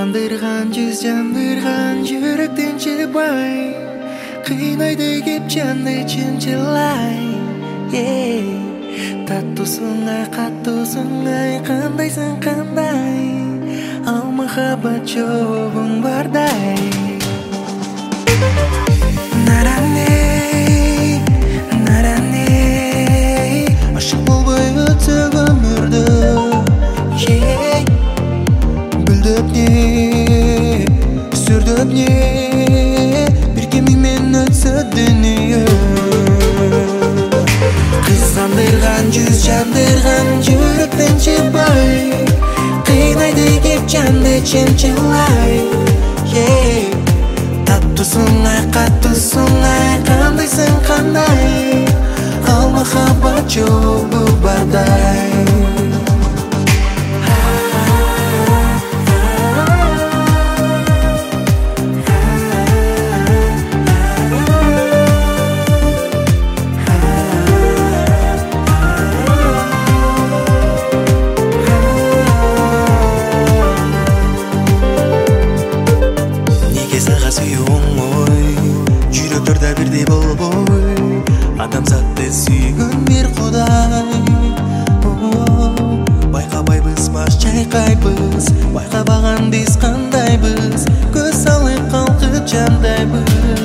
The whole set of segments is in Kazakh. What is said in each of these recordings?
Kıskandırgan yüz yandırgan yürekten çıkmay Kıynaydı gip canı çınçılay Tattusun ay kattusun ay Kandaysın kanday Al mahabat çoğun barday Aşık bolbay ötüp ömürді Бүлдіп не, сүрдіп не Bir kemiмен ötse dünya Kıskandırgan yüz yandırgan yürekten çıkmay Kıynaydı gip canı çınçılay Tattusun ay kattusun ay Kandaysın kanday Al mahabat çoğu barday Жүректерде бірдей болбой Адамзатты сүйгөн бир Кудай Байкабайбыз баш чайкайбыз Байкабаган биз кандайбыз Көз салып калкып жандайбыз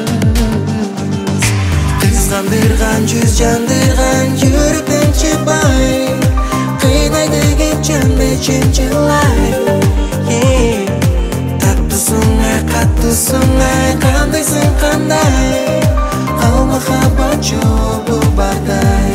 Кыскандырган жүз жандырган жүректен чыкпай Кыйнайды кеп жанды чынчылай Таттусуң ай каттусуң ай Кандайсың кандай Ал махаббат жоғы бардай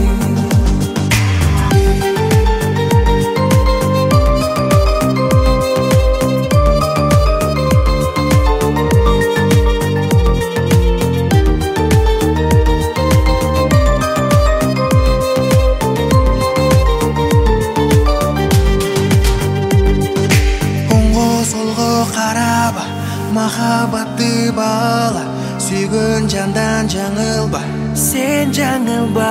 Махаббатты бала Сүйгөн жандан жаңылба Сен жаңылба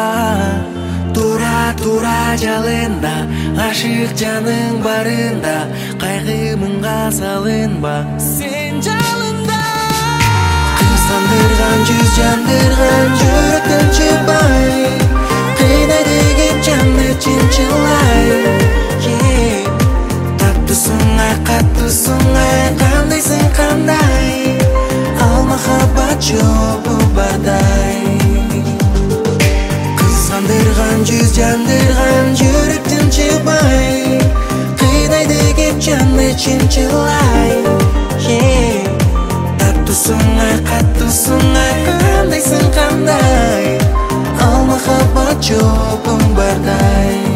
Тура жалында Ашык жаның барында Кайгы мұңға салынба Сен жалында Кыскандырган жүз жандырган жүректен чыкпай Кыйнайды кеп жанды чынчылай Таттусуң ай каттусуң ай Кандайсың кандай Ал махаббат жоғы бардай Кыскандырган жүз жандырган жүректен чыкпай Кыйнайды кеп жанды чынчылай Таттусуң ай каттусуң ай Кандайсың кандай Ал махаббат жоғы бардай